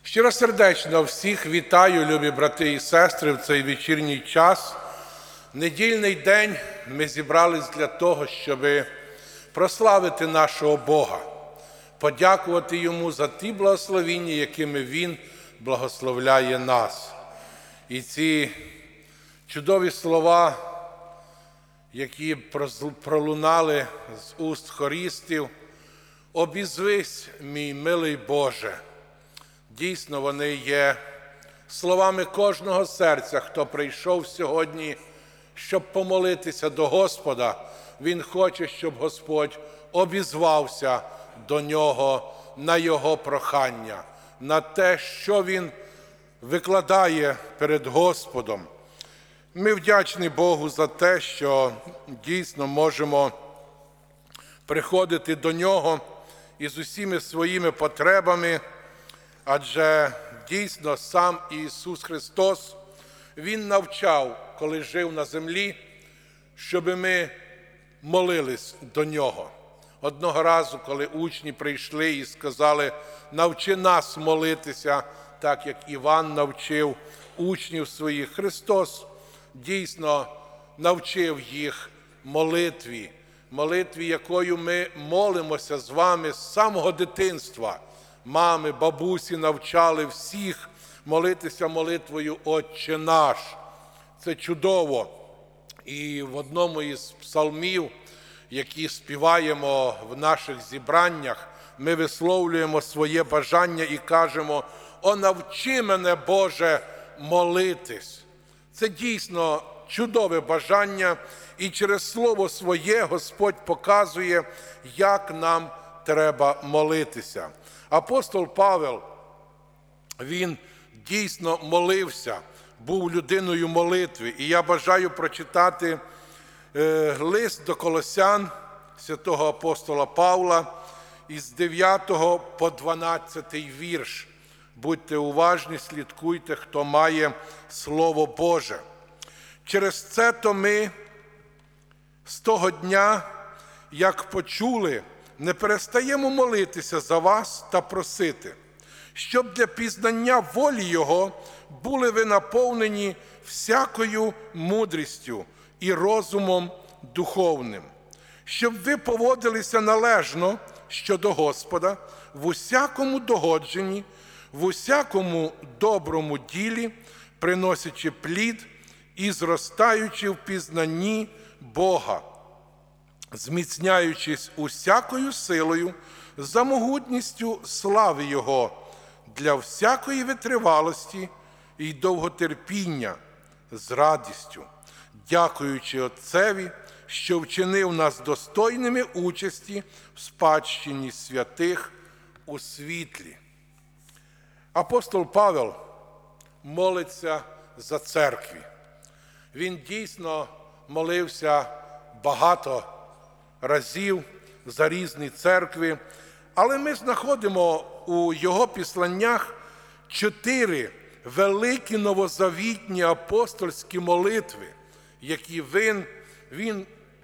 Щиросердечно всіх вітаю, любі брати і сестри, в цей вечірній час. Недільний день ми зібрались для того, щоб прославити нашого Бога, подякувати Йому за ті благословіння, якими Він благословляє нас. І ці чудові слова, які пролунали з уст хористів: «Обізвись, мій милий Боже». Дійсно, вони є словами кожного серця, хто прийшов сьогодні, щоб помолитися до Господа. Він хоче, щоб Господь обізвався до нього на його прохання, на те, що він викладає перед Господом. Ми вдячні Богу за те, що дійсно можемо приходити до нього із усіма своїми потребами, адже дійсно сам Ісус Христос, Він навчав, коли жив на землі, щоб ми молились до Нього. Одного разу, коли учні прийшли і сказали: «Навчи нас молитися, так як Іван навчив учнів своїх», Христос дійсно навчив їх молитві, якою ми молимося з вами з самого дитинства. Мами, бабусі навчали всіх молитися молитвою «Отче наш». Це чудово. І в одному із псалмів, які співаємо в наших зібраннях, ми висловлюємо своє бажання і кажемо: «О, навчи мене, Боже, молитись». Це дійсно чудове бажання, і через Слово Своє Господь показує, як нам треба молитися. Апостол Павел, він дійсно молився, був людиною молитви. І я бажаю прочитати лист до Колосян святого апостола Павла із 9 по 12 вірш. Будьте уважні, слідкуйте, хто має Слово Боже. «Через це то ми з того дня, як почули, не перестаємо молитися за вас та просити, щоб для пізнання волі Його були ви наповнені всякою мудрістю і розумом духовним, щоб ви поводилися належно щодо Господа в усякому догодженні, в усякому доброму ділі, приносячи плід і зростаючи в пізнанні Бога, зміцняючись усякою силою за могутністю слави Його, для всякої витривалості і довготерпіння з радістю, дякуючи Отцеві, що вчинив нас достойними участі в спадщині святих у світлі». Апостол Павел молиться за церкві. Він дійсно молився багато разів за різні церкви, але ми знаходимо у його післаннях 4 великі новозавітні апостольські молитви, які він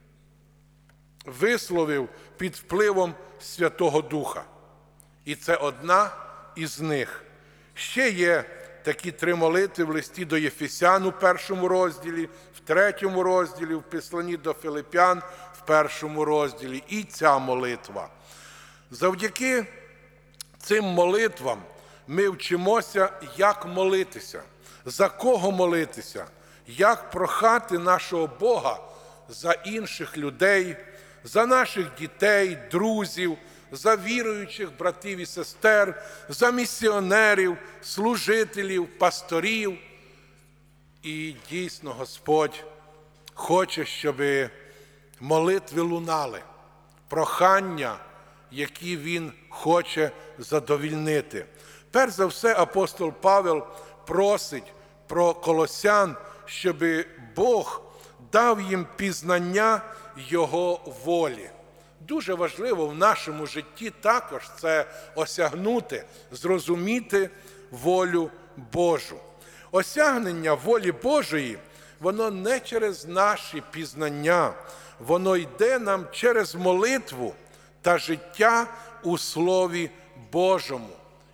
висловив під впливом Святого Духа. І це одна із них. Ще є такі 3 молитви в листі до Єфесян у 1 розділі, в 3 розділі, в післанні до Филип'ян в 1 розділі. І ця молитва. Завдяки цим молитвам ми вчимося, як молитися, за кого молитися, як прохати нашого Бога за інших людей, за наших дітей, друзів, за віруючих братів і сестер, за місіонерів, служителів, пасторів. І дійсно Господь хоче, щоб молитви лунали, прохання, які Він хоче задовільнити. Перш за все, апостол Павел просить про колосян, щоб Бог дав їм пізнання Його волі. Дуже важливо в нашому житті також це осягнути, зрозуміти волю Божу. Осягнення волі Божої, воно не через наші пізнання, воно йде нам через молитву та життя у Слові Божому.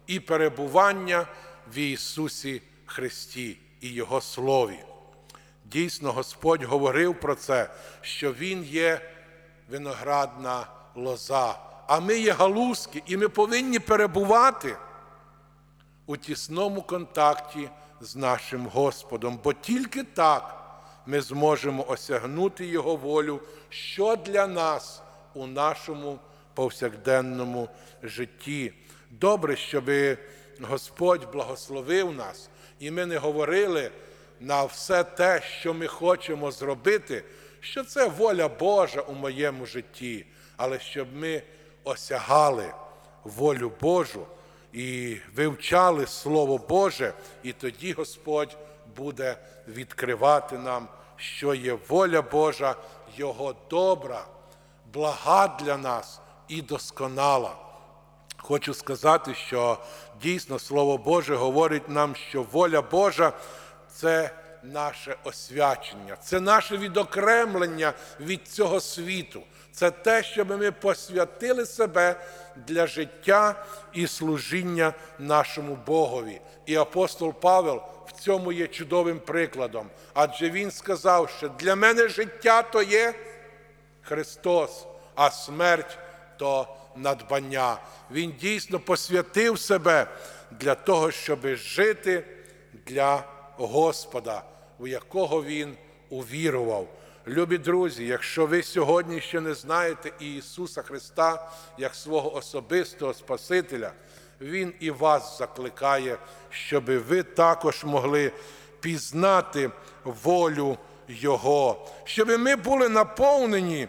і перебування в Ісусі Христі і Його Слові. Дійсно, Господь говорив про це, що Він є виноградна лоза, а ми є галузки, і ми повинні перебувати у тісному контакті з нашим Господом, бо тільки так ми зможемо осягнути Його волю, що для нас у нашому повсякденному житті. Добре, щоб Господь благословив нас, і ми не говорили на все те, що ми хочемо зробити, що це воля Божа у моєму житті, але щоб ми осягали волю Божу і вивчали Слово Боже, і тоді Господь буде відкривати нам, що є воля Божа, Його добра, блага для нас і досконала. Хочу сказати, що дійсно Слово Боже говорить нам, що воля Божа – це наше освячення, це наше відокремлення від цього світу. Це те, щоб ми посвятили себе для життя і служіння нашому Богові. І апостол Павел в цьому є чудовим прикладом. Адже він сказав, що для мене життя – то є Христос, а смерть – то надбання. Він дійсно посвятив себе для того, щоб жити для Господа, у якого він увірував. Любі друзі, якщо ви сьогодні ще не знаєте Ісуса Христа як свого особистого Спасителя, Він і вас закликає, щоб ви також могли пізнати волю Його, щоб ми були наповнені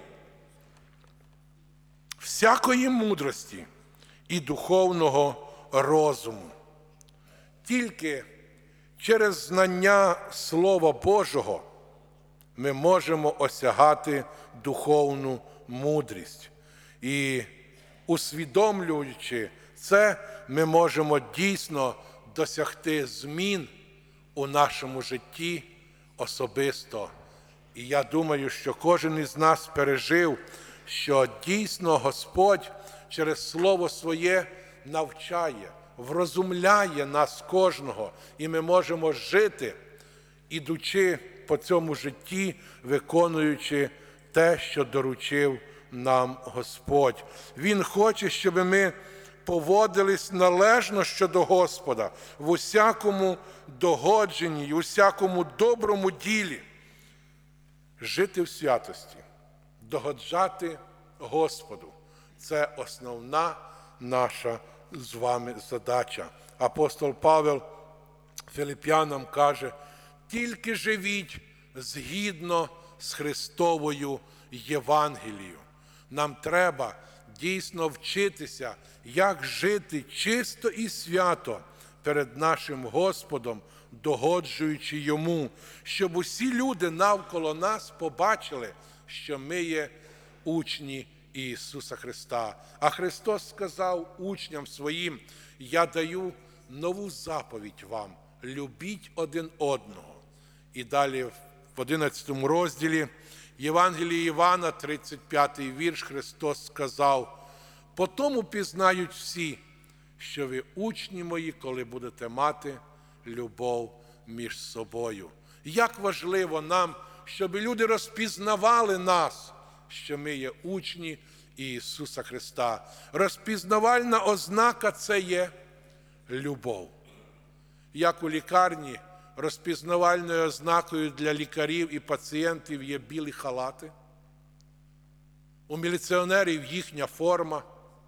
всякої мудрості і духовного розуму. Тільки через знання Слова Божого ми можемо осягати духовну мудрість. І усвідомлюючи це, ми можемо дійсно досягти змін у нашому житті особисто. І я думаю, що кожен із нас пережив, що дійсно Господь через Слово Своє навчає, врозумляє нас кожного, і ми можемо жити, ідучи по цьому житті, виконуючи те, що доручив нам Господь. Він хоче, щоб ми поводились належно щодо Господа в усякому догодженні, в усякому доброму ділі. Жити в святості, догоджати Господу – це основна наша з вами задача. Апостол Павел Филип'янам каже: тільки живіть згідно з Христовою Євангелією. Нам треба дійсно вчитися, як жити чисто і свято перед нашим Господом, догоджуючи Йому, щоб усі люди навколо нас побачили, що ми є учні Ісуса Христа. А Христос сказав учням Своїм: «Я даю нову заповідь вам – любіть один одного». І далі в 11 розділі Євангелії Івана, 35-й вірш, Христос сказав: «По тому пізнають всі, що ви учні мої, коли будете мати любов між собою». Як важливо нам, щоб люди розпізнавали нас, що ми є учні Ісуса Христа. Розпізнавальна ознака – це є любов. Як у лікарні розпізнавальною ознакою для лікарів і пацієнтів є білі халати, у міліціонерів їхня форма,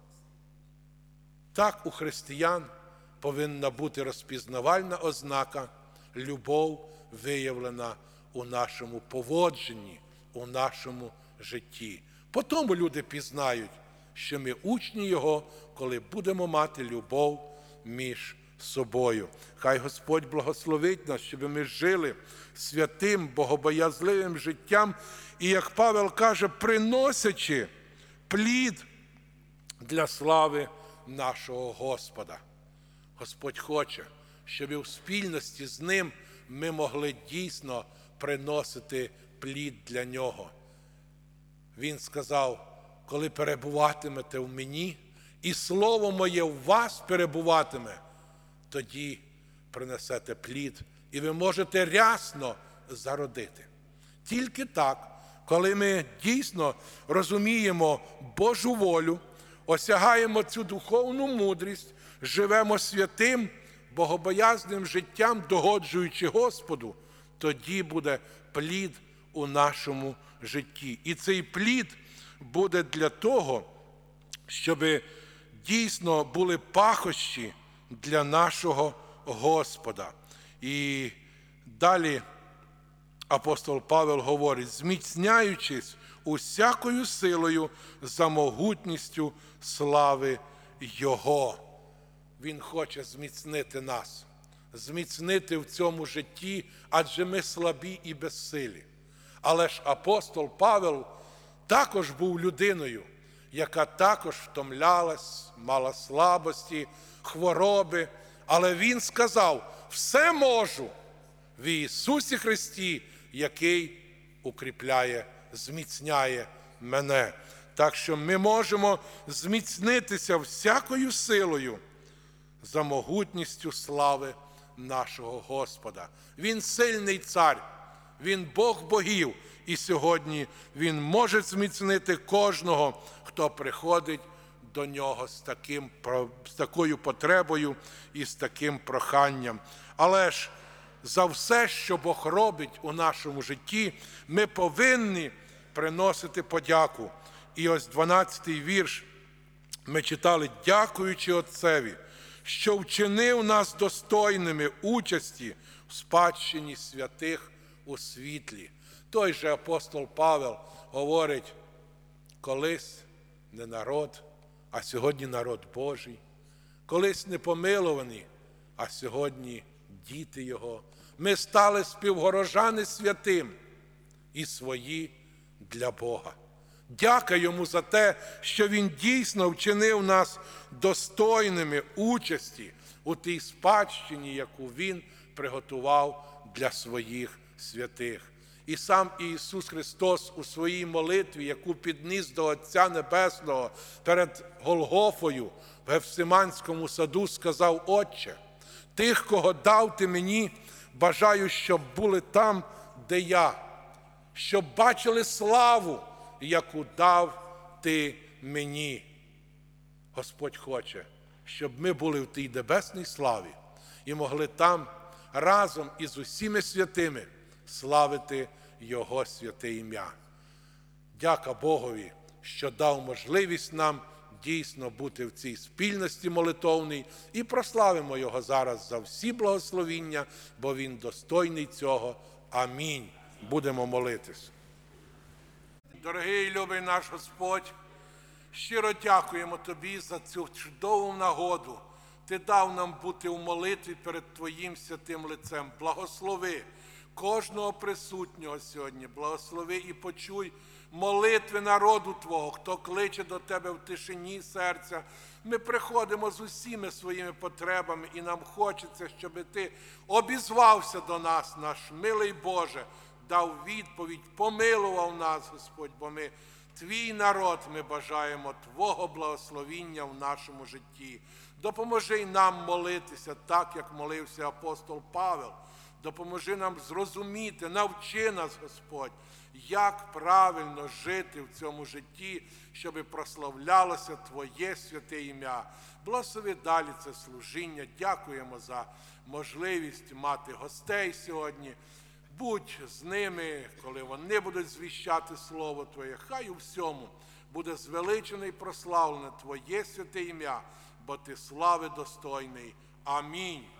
так у християн повинна бути розпізнавальна ознака – любов, виявлена у нашому поводженні, у нашому житті. Потім люди пізнають, що ми учні Його, коли будемо мати любов між собою. Хай Господь благословить нас, щоб ми жили святим, богобоязливим життям і, як Павел каже, приносячи плід для слави нашого Господа. Господь хоче, щоб у спільності з Ним ми могли дійсно приносити плід для Нього. Він сказав: коли перебуватимете в мені, і слово моє в вас перебуватиме, тоді принесете плід, і ви можете рясно зародити. Тільки так, коли ми дійсно розуміємо Божу волю, осягаємо цю духовну мудрість, живемо святим, богобоязним життям, догоджуючи Господу, тоді буде плід у нашому житті. І цей плід буде для того, щоб дійсно були пахощі для нашого Господа. І далі апостол Павел говорить: зміцняючись усякою силою за могутністю слави Його. Він хоче зміцнити нас, зміцнити в цьому житті, адже ми слабі і безсилі. Але ж апостол Павел також був людиною, яка також втомлялась, мала слабості, хвороби. Але він сказав: все можу в Ісусі Христі, який укріпляє, зміцняє мене. Так що ми можемо зміцнитися всякою силою за могутністю слави нашого Господа. Він сильний цар, він Бог богів, і сьогодні він може зміцнити кожного, хто приходить до нього з такою потребою і з таким проханням. Але ж за все, що Бог робить у нашому житті, ми повинні приносити подяку. І ось 12-й вірш ми читали: дякуючи Отцеві, що вчинив нас достойними участі в спадщині святих у світлі. Той же апостол Павел говорить: колись не народ, а сьогодні народ Божий, колись не помиловані, а сьогодні діти Його. Ми стали співгорожани святим і свої для Бога. Дяка Йому за те, що Він дійсно вчинив нас достойними участі у тій спадщині, яку Він приготував для своїх святих. І сам Ісус Христос у своїй молитві, яку підніс до Отця Небесного перед Голгофою в Гефсиманському саду, сказав: Отче, тих, кого дав Ти мені, бажаю, щоб були там, де я, щоб бачили славу, яку дав Ти мені. Господь хоче, щоб ми були в тій небесній славі і могли там разом із усіми святими славити Його святе ім'я. Дяка Богові, що дав можливість нам дійсно бути в цій спільності молитовній, і прославимо Його зараз за всі благословіння, бо Він достойний цього. Амінь. Будемо молитись. Дорогий і любий наш Господь, щиро дякуємо Тобі за цю чудову нагоду. Ти дав нам бути у молитві перед Твоїм святим лицем. Благослови кожного присутнього сьогодні. Благослови і почуй молитви народу Твого, хто кличе до Тебе в тишині серця. Ми приходимо з усіми своїми потребами, і нам хочеться, щоб Ти обізвався до нас, наш милий Боже, дав відповідь, помилував нас, Господь, бо ми Твій народ, ми бажаємо Твого благословіння в нашому житті. Допоможи нам молитися так, як молився апостол Павел. Допоможи нам зрозуміти, навчи нас, Господь, як правильно жити в цьому житті, щоб прославлялося Твоє святе ім'я. Благослови далі це служіння. Дякуємо за можливість мати гостей сьогодні. Будь з ними, коли вони будуть звіщати Слово Твоє. Хай у всьому буде звеличене і прославлене Твоє святе ім'я, бо Ти слави достойний. Амінь.